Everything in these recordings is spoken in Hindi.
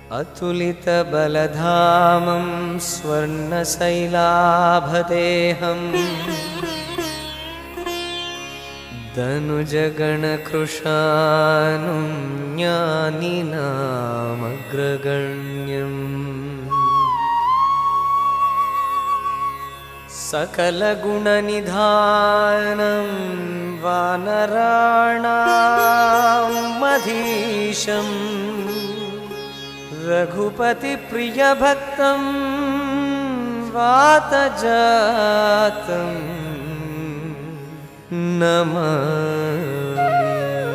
अतुलितबलधामं स्वर्णशैलाभदेहम् दनुजगणकृशानुं ज्ञानिनामग्रगण्यम् सकलगुणनिधानं वानराणां मधीशम् रघुपतिप्रियभक्तं वातजातं नमामि।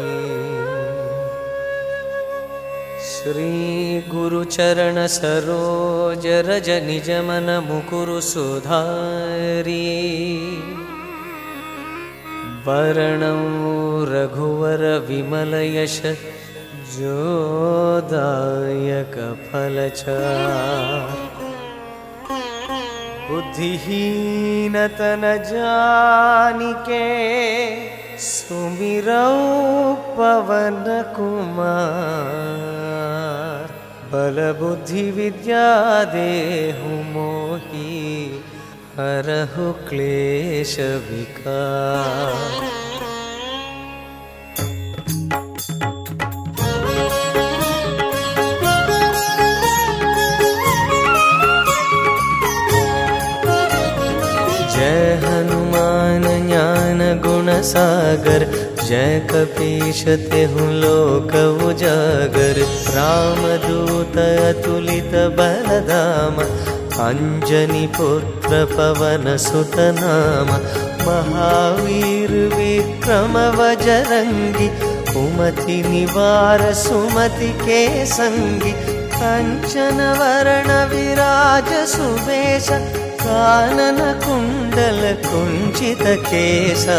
श्रीगुरुचरणसरोजरजनिजमनमुकुरु सुधारी वरणं रघुवरविमलयश जोदायक फलचार बुद्धिहीन तन जानिके सुमिरौ पवन कुमार बल बुद्धि विद्या देहु मोहि हरहु क्लेश विकार। जय हनुमान ज्ञान गुण सागर जय कपीश तेहु लोक उजागर। रामदूत अतुलित बलधाम अंजनी पुत्र पवन सुत नाम। महावीर विक्रम बजरंगी कुमति निवार सुमति के संगी। कंचन वरण विराज सुबेश कानन कुंडल कुंचित केसा।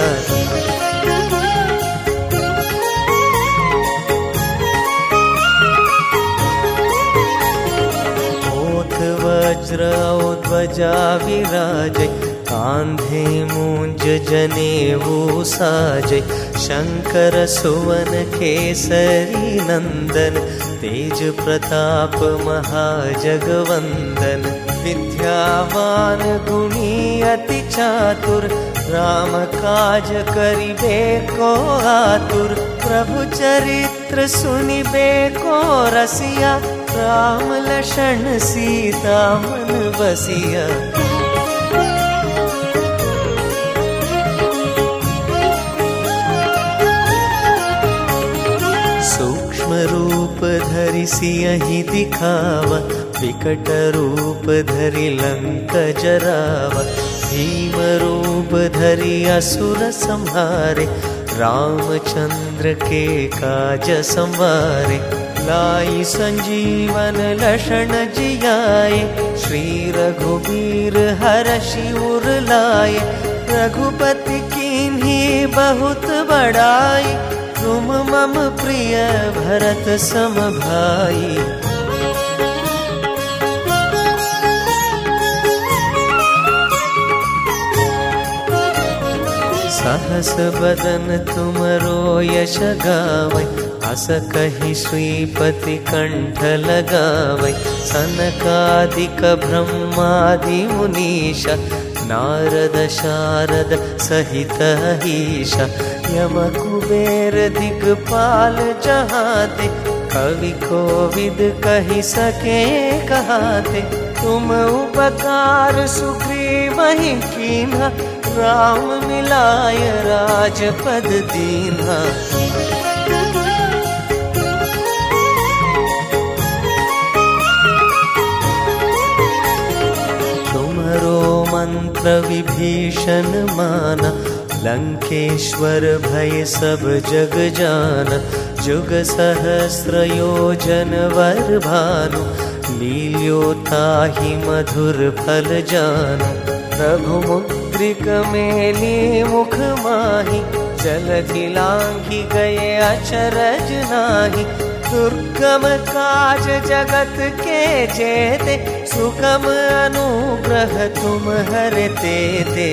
ओठ वज्र ध्वजा विराजै कांधे मूंज जनेऊ साजै। शंकर सुवन केसरी नंदन तेज प्रताप महाजगवंदन। विद्यावान गुणी अति चातुर राम काज करिबे को आतुर। प्रभु चरित्र सुनिबे को रसिया राम लक्षण सीता मन बसिया। सूक्ष्म रूप धरि सियहि दिखावा विकट रूप धरि लंक जरावा। भीम रूप धरि असुर संहारे रामचंद्र के काज संवारे। लाई संजीवन लक्षण जियाए श्री रघुबीर हरषि उर लाए। रघुपति कीन्ही बहुत बड़ाई तुम मम प्रिय भरत सम भाई। सहस बदन तुमरो यश गावै अस कहि श्रीपति कंठ लगावै। सनकादिक ब्रह्मादि मुनीशा नारद शारद सहित ईशा। यम कुबेर दिगपाल जहाते कवि कोविद कहि सके कहाते। तुम उपकार सुग्रीवहि कीन्हा राम मिलाय राजपद दीन्हा। तुमरो मंत्र विभीषण माना लंकेश्वर भय सब जग जाना। जुग सहस्र योजन वर भानु लील्योताहि मधुर फल जानु। रघुमुद्रिक मेली मुख माहि जलधि लांघि गए अचरज नाही। दुर्गम काज जगत के जेते सुगम अनुग्रह तुम हरते ते।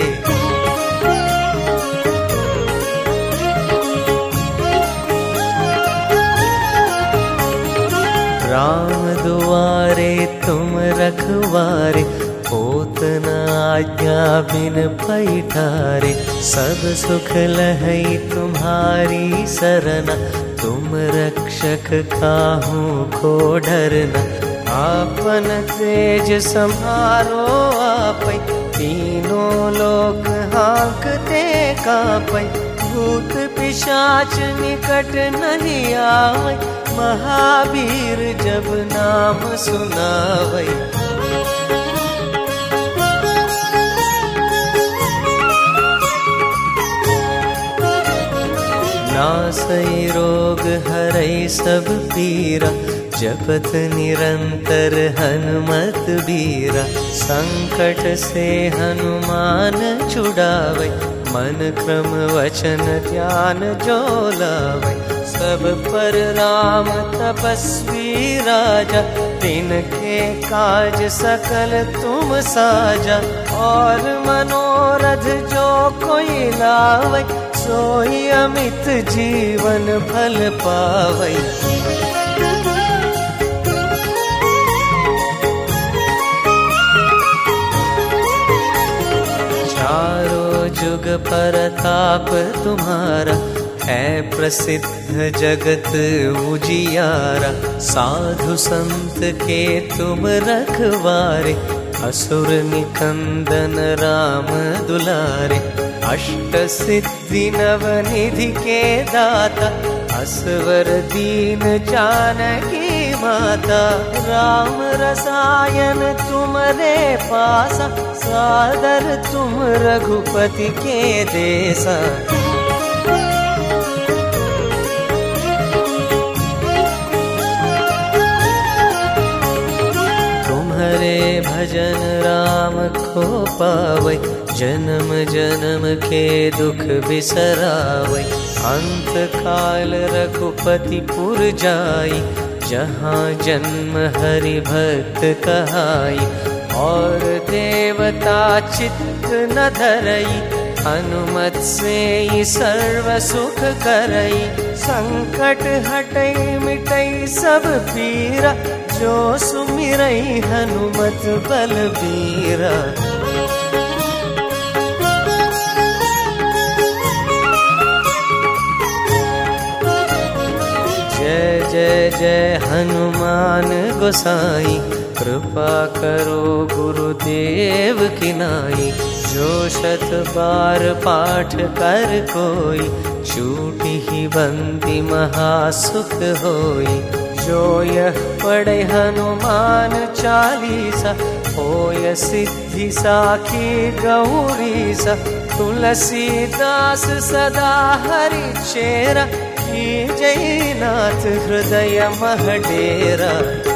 राम दुआरे तुम रखवारे, होत न आज्ञा बिन पैठारे। सब सुख लहई तुम्हारी सरना, तुम रक्षक काहू को डरना। आपन तेज सम्हारो आपै, तीनों लोक हाँकते कांपै। भूत पिशाच निकट नहीं आवै, महावीर जब नाम सुनावै। नासै रोग हरै सब पीरा, जपत निरंतर हनुमत बीरा। संकट से हनुमान छुड़ावै, मन क्रम वचन ध्यान जो लावै। सब पर राम तपस्वी राजा, तिनके काज सकल तुम साजा। और मनोरथ जो कोई लावै, सोई अमित जीवन फल पावै। चारों जुग परताप तुम्हारा, है प्रसिद्ध जगत उजियारा। साधु संत के तुम रखवारे, असुर निकंदन राम दुलारे। अष्ट सिद्धि नवनिधि के दाता, असवर दीन जानकी माता। राम रसायन तुम्हारे पासा, सादर तुम रघुपति के देसा। तुम्हारे भजन राम को पावै, जन्म जन्म के दुख बिसरावै। अंत काल रघुपति पुर जाई, जहाँ जन्म हरि भक्त कहाई। और देवता चित्त न धरई, हनुमत से ही सर्व सुख करई। संकट हटई मिटई सब पीरा, जो सुमिरई हनुमत बलबीरा। जय जय जय हनुमान गोसाई, कृपा करो गुरुदेव की नाई। जो शत बार पाठ कर कोई, छूटी ही बंदी महासुख होई। जो यह पढ़े हनुमान चालीसा, होय सिद्धि साखी गौरीसा। तुलसीदास सदा हरि चेरा, जय नाथ हृदय मह डेरा।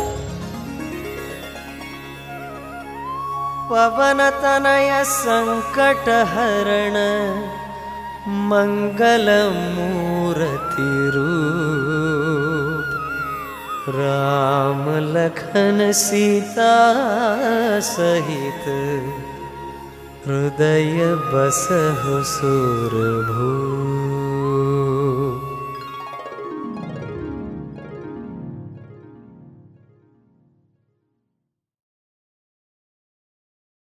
पवन तनय संकट हरण, मंगल मूर्ति रूप। राम लखन सीता सहित, हृदय बसहु सुरभूप।